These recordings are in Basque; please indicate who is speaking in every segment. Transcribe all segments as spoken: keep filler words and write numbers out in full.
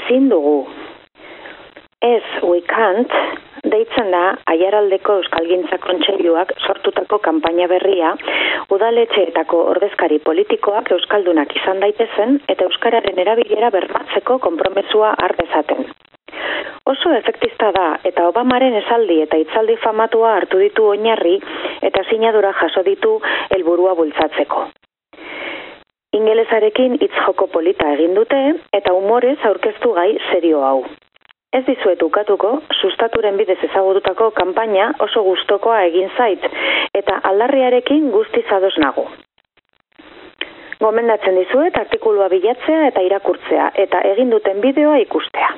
Speaker 1: ezin dugu. Ez, we can't, deitzen da Aiaraldeko Euskalgintza Kontseiluak sortutako kanpaina berria, udaletxeetako ordezkari politikoak euskaldunak izan daitezen eta euskararen erabilera bermatzeko konpromesua har dezaten. Oso efektista da eta Obamaren esaldi eta hitzaldi famatua hartu ditu oinarri eta sinadura jaso ditu helburua bultzatzeko. Ingelesarekin hitz joko polita egin dute eta umorez aurkeztu gai serio hau. Ez dizuet ukatuko, sustaturen bidez ezagututako kanpaina oso gustokoa egin zait, eta aldarriarekin guztiz ados nago. Gomendatzen dizuet artikulua bilatzea eta irakurtzea, eta egin duten bideoa ikustea.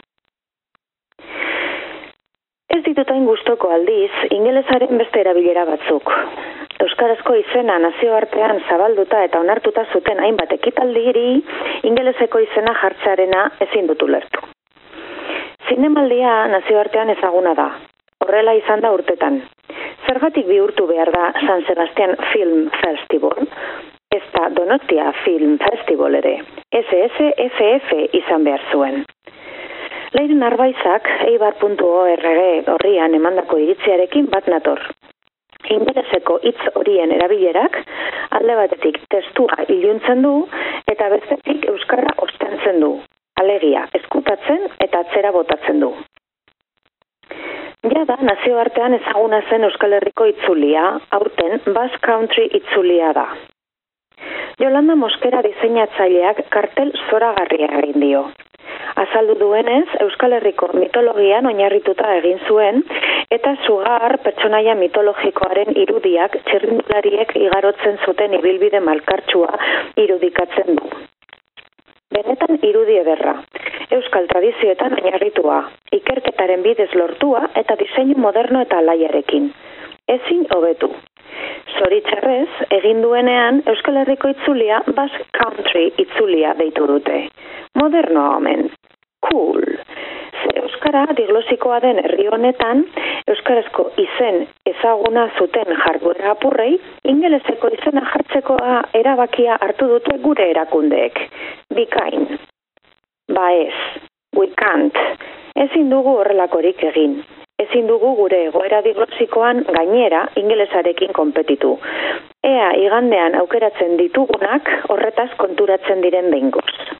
Speaker 1: Ez ditutain gustoko aldiz, ingelesaren beste erabilera batzuk. Euskarazko izena nazioartean zabalduta eta onartuta zuten hainbat ekitaldiri, ingeleseko izena jartzearena ezin dut ulertu. Zinemaldia nazioartean ezaguna da. Horrela izan da urtetan. Zergatik bihurtu behar da San Sebastian Film Festival? Ez da Donostia Film Festival ere. S S F F izan behar zuen. Leiren Arbaizak eibar puntu org horrian emandako iritziarekin bat nator. Ingeleseko hitz horien erabilerak alde batetik testua iluntzen du eta bestetik euskara ostentzen du. Alegia, eskutatzen eta atzera botatzen du. Jada, nazioartean ezaguna zen Euskal Herriko itzulia, aurten Basque Country itzulia da. Jolanda Moskera diseinatzaileak kartel zoragarria egin dio. Azaldu duenez, Euskal Herriko mitologian oinarrituta egin zuen, eta Sugar pertsonaia mitologikoaren irudiak txirrindulariek igarotzen zuten ibilbide malkartsua irudikatzen du. Benetan irudi ederra, euskal tradizioetan oinarritua, ikerketaren bidez lortua eta diseinu moderno eta alaiarekin. Ezin hobetu. Zoritxarrez, egin duenean Euskal Herriko itzulia Basque Country itzulia deitu dute. Modernoa omen. Cool. Ze euskara diglosikoa den herri honetan, euskarazko izen ezaguna zuten jarduera apurrei, ingeleseko izena jartzekoa erabakia hartu dute gure erakundeek. Bikain. Ba ez. We can't. Ezin dugu horrelakorik egin. Ezin dugu gure egoera diglosikoan gainera ingelesarekin konpetitu. Ea igandean aukeratzen ditugunak horretaz konturatzen diren behingoz.